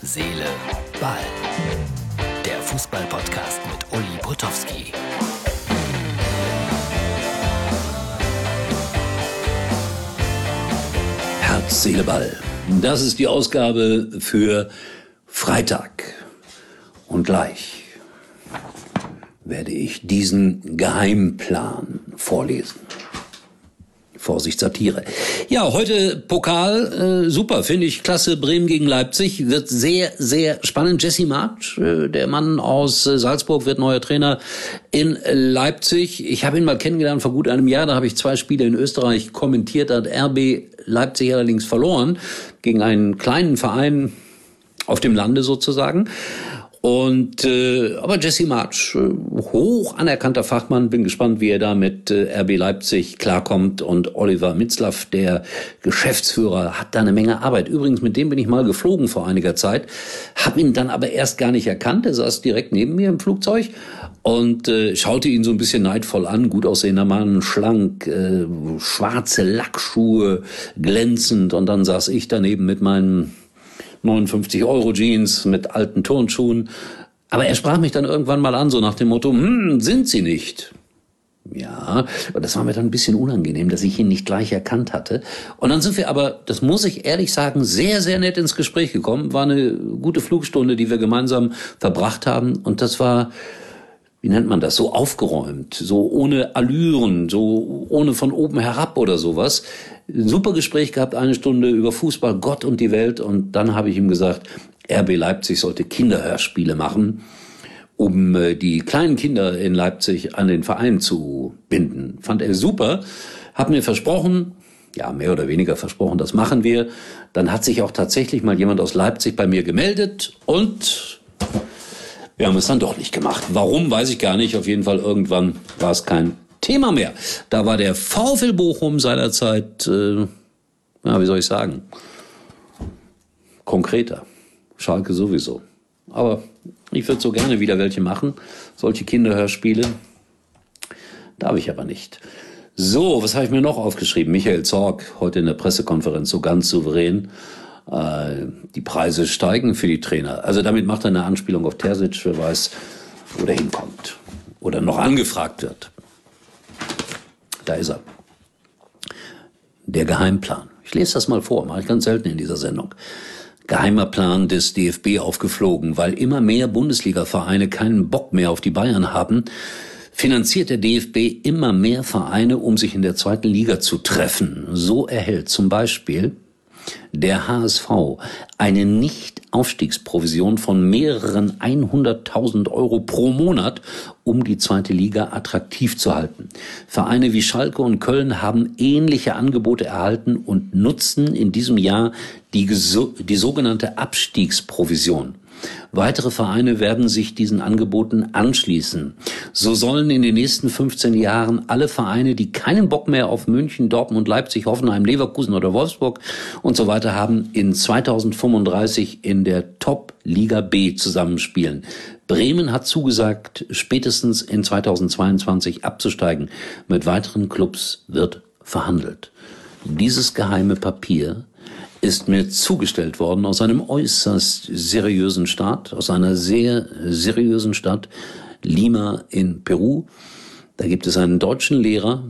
Seele, Ball. Der Fußball-Podcast mit Uli Potowski. Herz, Seele, Ball. Das ist die Ausgabe für Freitag. Und gleich werde ich diesen Geheimplan vorlesen. Vorsicht, Satire. Ja, heute Pokal, super, finde ich klasse. Bremen gegen Leipzig wird sehr, sehr spannend. Jesse Marsch, der Mann aus Salzburg, wird neuer Trainer in Leipzig. Ich habe ihn mal kennengelernt vor gut einem Jahr. Da habe ich 2 Spiele in Österreich kommentiert. Da hat RB Leipzig allerdings verloren gegen einen kleinen Verein auf dem Lande sozusagen. Und aber Jesse Marsch, hoch anerkannter Fachmann, bin gespannt, wie er da mit RB Leipzig klarkommt. Und Oliver Mitzlaff, der Geschäftsführer, hat da eine Menge Arbeit. Übrigens, mit dem bin ich mal geflogen vor einiger Zeit, habe ihn dann aber erst gar nicht erkannt. Er saß direkt neben mir im Flugzeug und schaute ihn so ein bisschen neidvoll an. Gut aussehender Mann, schlank, schwarze Lackschuhe, glänzend. Und dann saß ich daneben mit meinen 59 € Jeans mit alten Turnschuhen. Aber er sprach mich dann irgendwann mal an, so nach dem Motto, sind Sie nicht? Ja, aber das war mir dann ein bisschen unangenehm, dass ich ihn nicht gleich erkannt hatte. Und dann sind wir aber, das muss ich ehrlich sagen, sehr, sehr nett ins Gespräch gekommen. War eine gute Flugstunde, die wir gemeinsam verbracht haben. Und das war, wie nennt man das, so aufgeräumt, so ohne Allüren, so ohne von oben herab oder sowas. Super Gespräch gehabt, 1 Stunde über Fußball, Gott und die Welt. Und dann habe ich ihm gesagt, RB Leipzig sollte Kinderhörspiele machen, um die kleinen Kinder in Leipzig an den Verein zu binden. Fand er super, hat mir versprochen, ja, mehr oder weniger versprochen, das machen wir. Dann hat sich auch tatsächlich mal jemand aus Leipzig bei mir gemeldet und wir haben es dann doch nicht gemacht. Warum, weiß ich gar nicht. Auf jeden Fall irgendwann war es kein Thema mehr. Da war der VfL Bochum seinerzeit, wie soll ich sagen, konkreter. Schalke sowieso. Aber ich würde so gerne wieder welche machen, solche Kinderhörspiele. Darf ich aber nicht. So, was habe ich mir noch aufgeschrieben? Michael Zorc, heute in der Pressekonferenz so ganz souverän. Die Preise steigen für die Trainer. Also damit macht er eine Anspielung auf Terzic, wer weiß, wo der hinkommt. Oder noch angefragt wird. Da ist er. Der Geheimplan. Ich lese das mal vor, mache ich ganz selten in dieser Sendung. Geheimer Plan des DFB aufgeflogen, weil immer mehr Bundesliga-Vereine keinen Bock mehr auf die Bayern haben, finanziert der DFB immer mehr Vereine, um sich in der 2. Liga zu treffen. So erhält zum Beispiel der HSV eine Nicht-Aufstiegsprovision von mehreren 100.000 € pro Monat, um die 2. Liga attraktiv zu halten. Vereine wie Schalke und Köln haben ähnliche Angebote erhalten und nutzen in diesem Jahr die sogenannte Abstiegsprovision. Weitere Vereine werden sich diesen Angeboten anschließen. So sollen in den nächsten 15 Jahren alle Vereine, die keinen Bock mehr auf München, Dortmund, Leipzig, Hoffenheim, Leverkusen oder Wolfsburg und so weiter haben, in 2035 in der Top-Liga B zusammenspielen. Bremen hat zugesagt, spätestens in 2022 abzusteigen. Mit weiteren Clubs wird verhandelt. Dieses geheime Papier ist mir zugestellt worden aus einem äußerst seriösen Staat, aus einer sehr seriösen Stadt, Lima in Peru. Da gibt es einen deutschen Lehrer,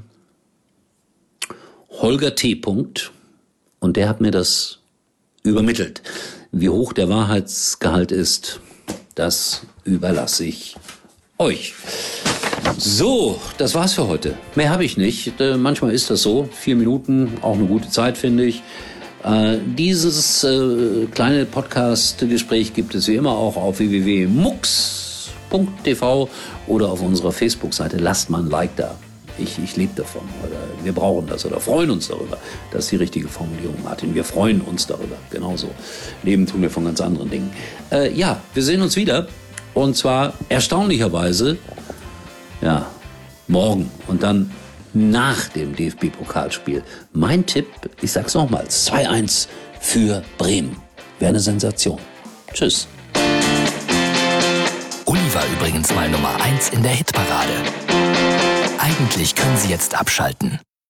Holger T. Und der hat mir das übermittelt. Wie hoch der Wahrheitsgehalt ist, das überlasse ich euch. So, das war's für heute. Mehr habe ich nicht. Manchmal ist das so. 4 Minuten, auch eine gute Zeit, finde ich. Dieses kleine Podcast-Gespräch gibt es wie immer auch auf www.mux.tv oder auf unserer Facebook-Seite. Lasst mal ein Like da. Ich lebe davon. Oder wir brauchen das oder freuen uns darüber. Das ist die richtige Formulierung, Martin. Wir freuen uns darüber. Genauso. Leben tun wir von ganz anderen Dingen. Ja, wir sehen uns wieder. Und zwar erstaunlicherweise, ja, morgen. Und dann nach dem DFB-Pokalspiel. Mein Tipp, ich sag's nochmals, 2-1 für Bremen. Wäre eine Sensation. Tschüss. Uli war übrigens mal Nummer 1 in der Hitparade. Eigentlich können Sie jetzt abschalten.